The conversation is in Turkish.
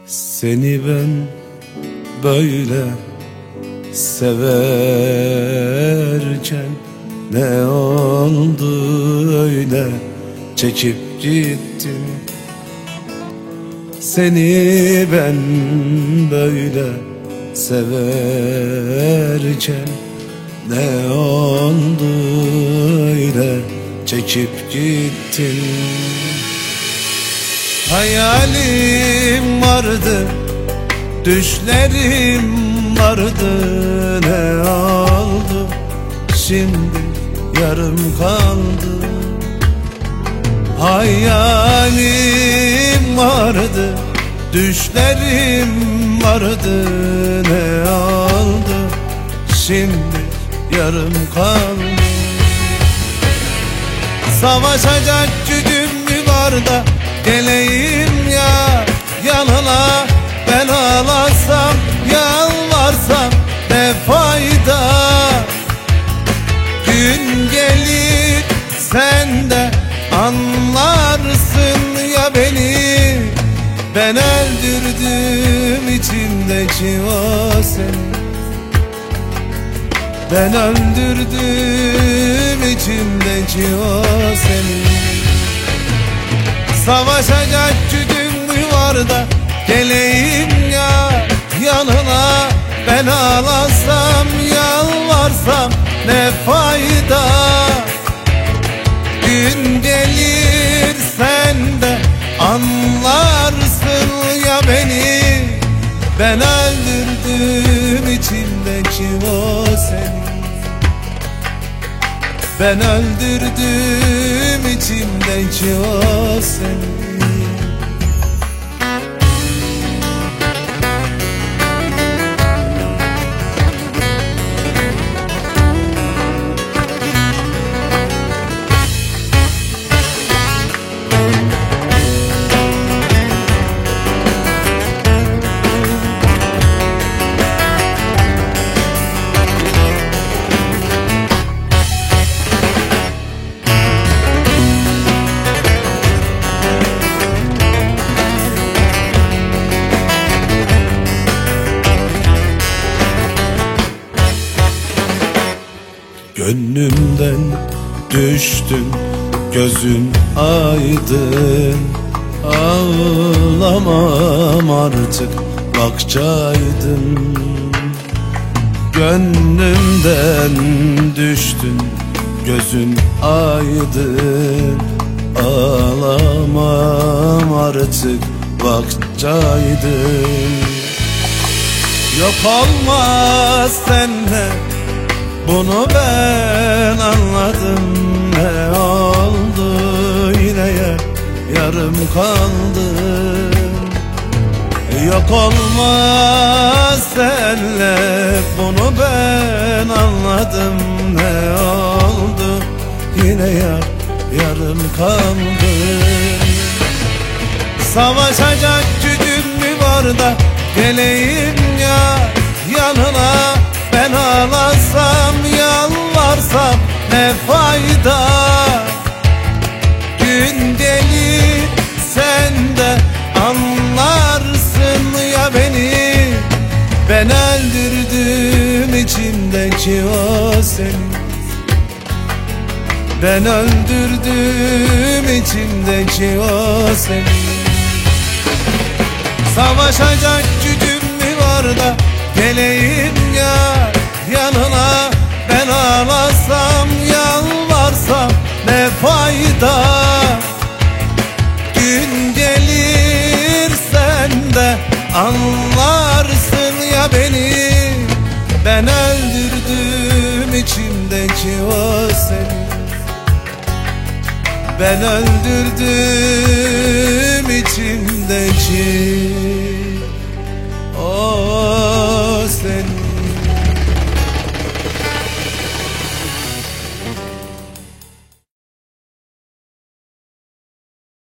Seni ben böyle severken ne oldu öyle çekip gittin? Seni ben böyle severken ne oldu öyle çekip gittin? Hayalim vardı, düşlerim vardı, ne oldu şimdi yarım kaldı. Hayalim vardı, düşlerim vardı, ne oldu şimdi yarım kaldı. Savaşacak gücüm mü var da geleyim ya yanına, ben ağlasam yalvarsam ne fayda? Gün gelir sen de anlarsın ya beni, ben öldürdüm içimdeki o seni. Ben öldürdüm içimdeki o seni. Savaşacak gücüm mü var da geleyim ya yanına, ben ağlasam yalvarsam ne fayda? Gün gelir sen de anlarsın ya beni, ben öldürdüm içimdeki o seni. Ben öldürdüm içimdeki o seni. Gönlümden düştün, gözün aydın, ağlamam artık bakacaydın. Gönlümden düştün, gözün aydın, ağlamam artık bakacaydın. Yok olmaz senle, bunu ben anladım, ne oldu yine yarım kaldı. Yok olmaz senle, bunu ben anladım, ne oldu yine yarım kaldı. Savaşacak gücüm mü var da geleyim ya yanına, ben ağlasam yalvarsam ne fayda? Gün gelir sen de anlarsın ya beni, ben öldürdüm içimdeki o seni. Ben öldürdüm içimdeki o seni. Savaşacak gücüm mü var da geleyim ya yanına, ben ağlasam yalvarsam ne fayda? Gün gelir sen de anlarsın ya beni, ben öldürdüm içimdeki o seni. Ben öldürdüm içimdeki